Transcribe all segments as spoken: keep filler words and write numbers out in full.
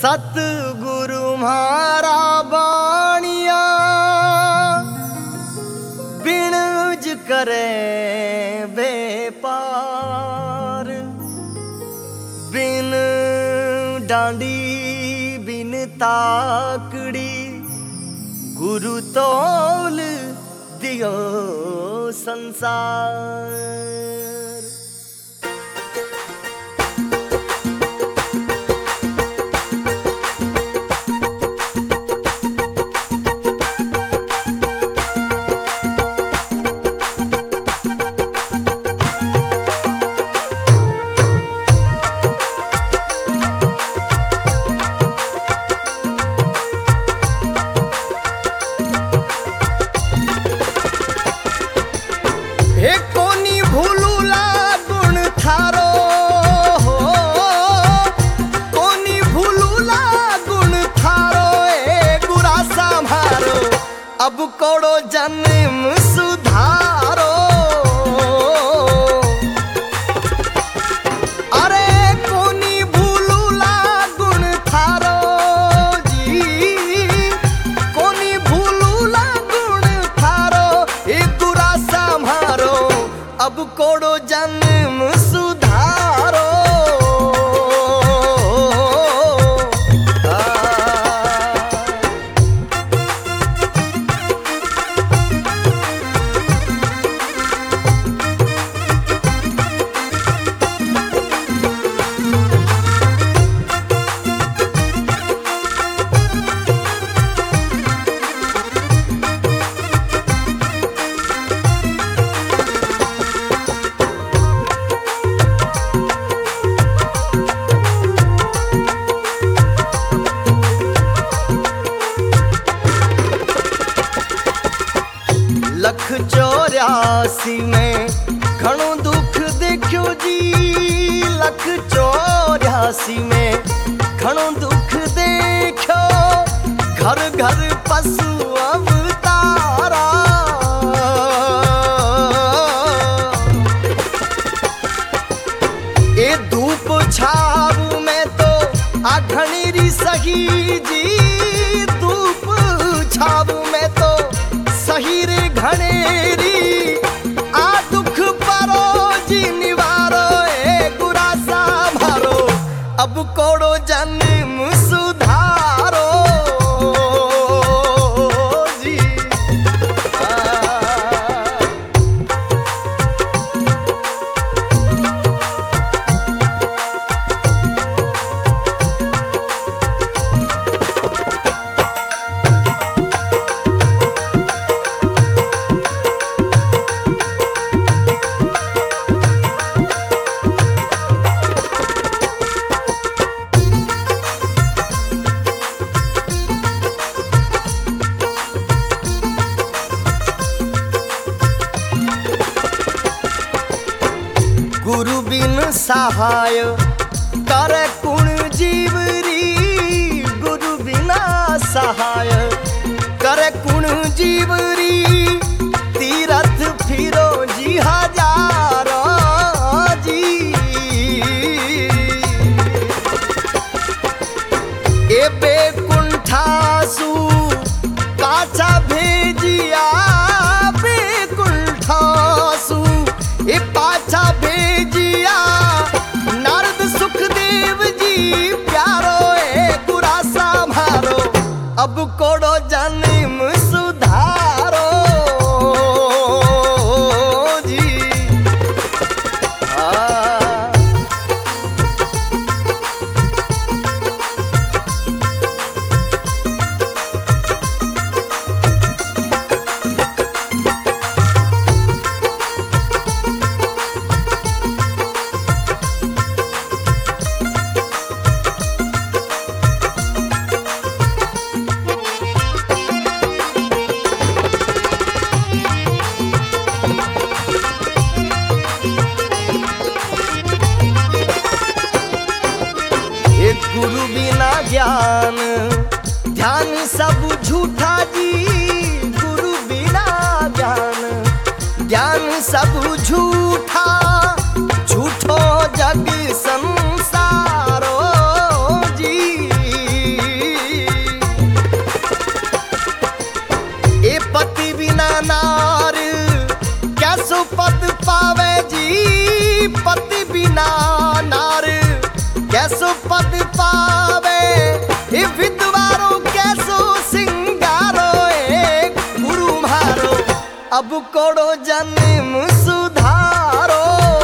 सतगुरु म्हारा बाणिया बिणज करे बेपार। बिन डांडी बिन ताकड़ी गुरु तोल दियो संसार। हे कोनी भूलूला गुण थारो हो, कोनी भूलूला गुण थारो ए गुरा संभारो अब कोड़ो जन्म सुधारो। अरे कोनी भूलूला गुण थारो जी, कोनी भूलूला गुण थारो ए गुरा संभारो अब कोड़ो जन्म सुधारो। लख चौरासी में घणो दुख देखियो जी, लख चौरासी में घणो दुख देखियो। घर घर पशु अवतारा ए धूप छाव में तो आघनेरी सही जी, धूप छाव में तो सही रे घनेरी आ दुख परो जी निवारो ए गुरा संभारो अब कोड़ो जन्म सुधारो जी। आ, गुरु बिन सहाय कर कुण जीवरी, गुरु बिना सहाय कर कुण जीवरी। तीरथ फिरो जी हजारो जी, ए बेकुंठासु काचा भेजिया, बेकुंठासु ए पाछा भेजिया। नारद सुखदेव जी प्यारो ए गुरा संभारो अब कोड़ो जन्म सुधारो जी। आ, गुरु बिना ज्ञान ध्यान सब झूठा जी, गुरु बिना ज्ञान ज्ञान सब झूठा। झूठो जग संसारो जी, पद पावे ई विद्वारों कैसो सिंगारो ए गुरु मारो अब कोड़ो जन्म सुधारो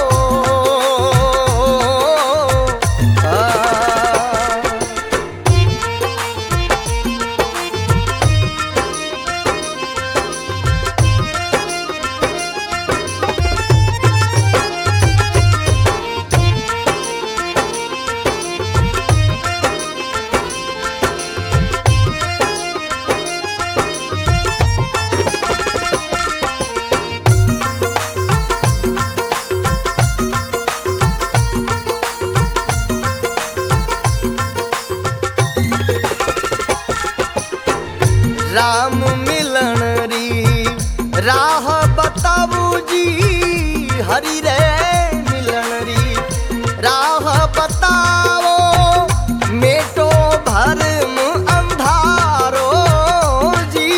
राम मिलन री राह बताबू जी हरि रे मिलन री राह बताओ मेटो भरम अंधारो जी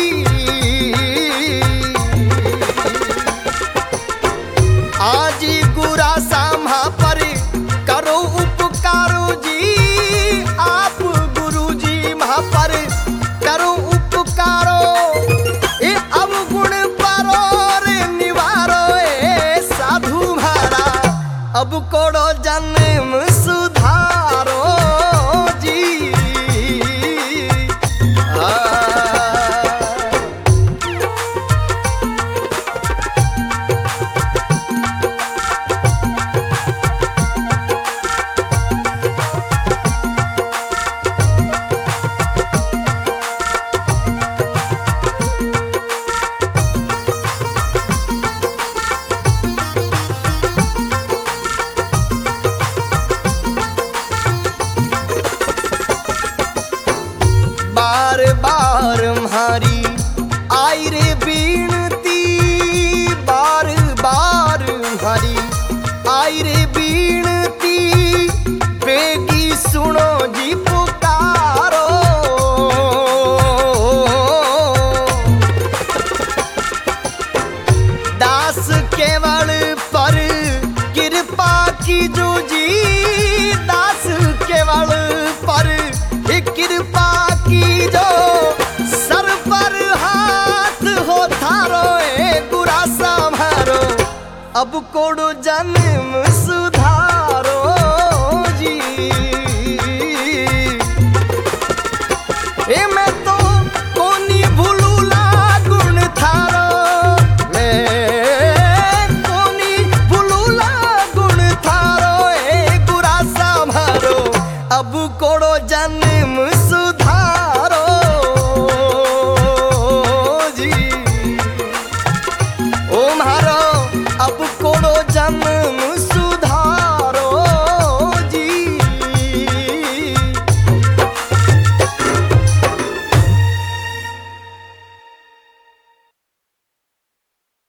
आज गुरा सामा पर करो उपकारो जी आप गुरु जी महा पर करो उपकारो ए अवगुण पारो रे निवारो ए साधु मारा अब कोड़ो जन्म सुधारो जी आ बार बार म्हारी आई रे बीनती बार बार म्हारी आई रे बीनती बेगी सुनो जी पुकारो दास केवल पर कृपा की जो जी दास केवल पर कृपा की जो सर पर हाथ हो थारो ए गुरा संभारो अब कोड़ो जन